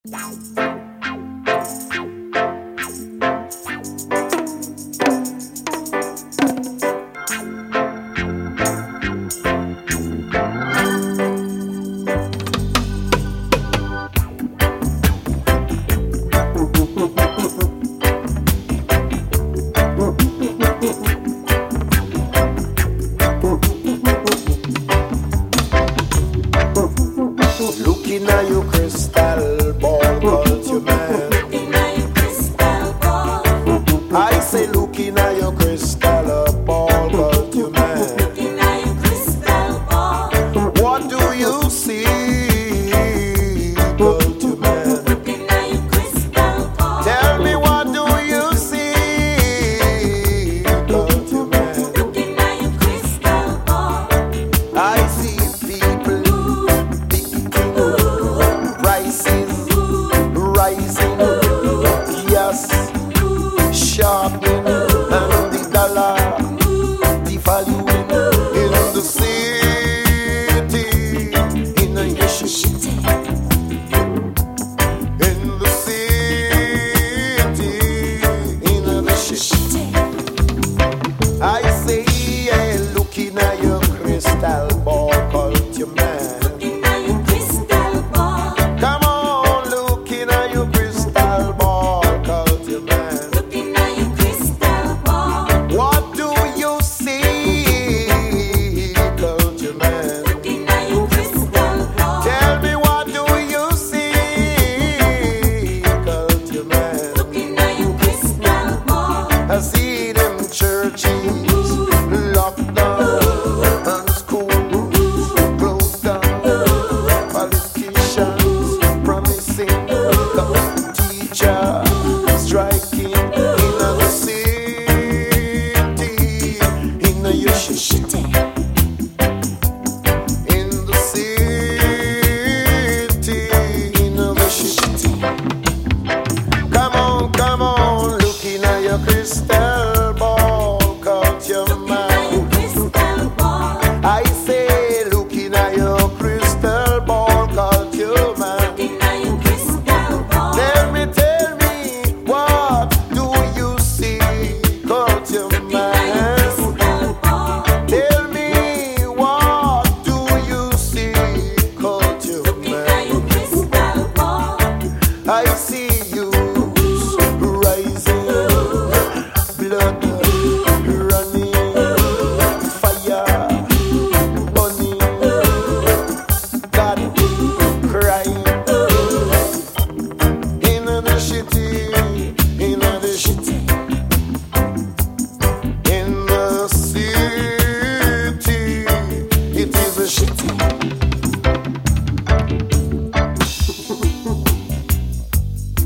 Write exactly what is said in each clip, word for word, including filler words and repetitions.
Looking at your crystal ball, culture man. Looking at your crystal ball. I say looking at your crystal ball, culture man. Looking at your crystal ball. What do you see, culture man? Looking at your crystal ball. Tell me what do you see, culture man? Looking at your crystal ball. I see people picking prices rising, yes, sharpening, and the dollar devaluing in the city, in the city, in the city, in the city. I say, yeah, looking at your crystal ball, culture man. Looking at your crystal ball. Come on, looking at your crystal ball, culture man. Looking at your crystal ball. What do you see, culture man? Looking at your crystal ball. Tell me what do you see, culture man? Looking at your crystal ball. I see them churches locked down and schools closed down. Politicians promising, teachers striking in the city, in the city, in the city, in the city. Come on, come on, looking at your crystal ball, culture Looking at man. your crystal ball. I say, looking at your crystal ball, culture man. Looking at your crystal ball. Tell me, tell me, what do you see, culture Looking at your man? crystal ball. Tell me, what do you see, culture Looking at man? your crystal ball. I see you rising, blood running, fire burning, God crying in the city, in the city, in the city. It is a city.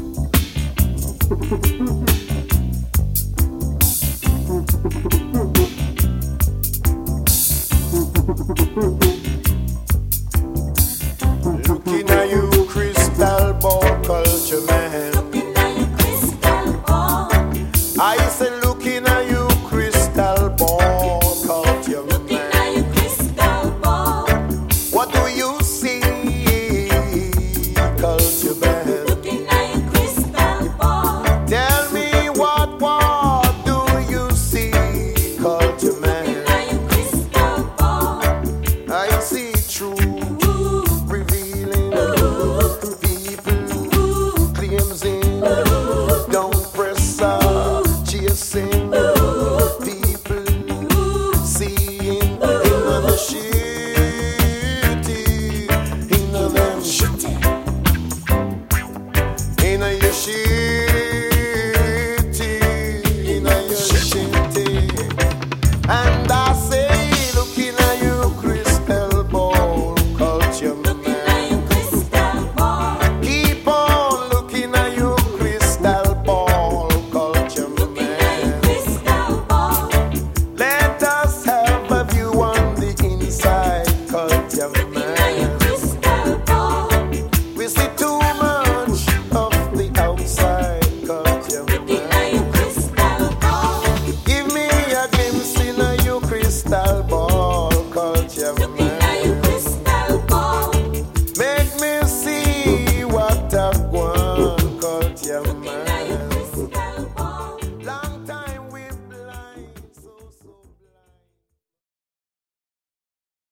go on, cult your man.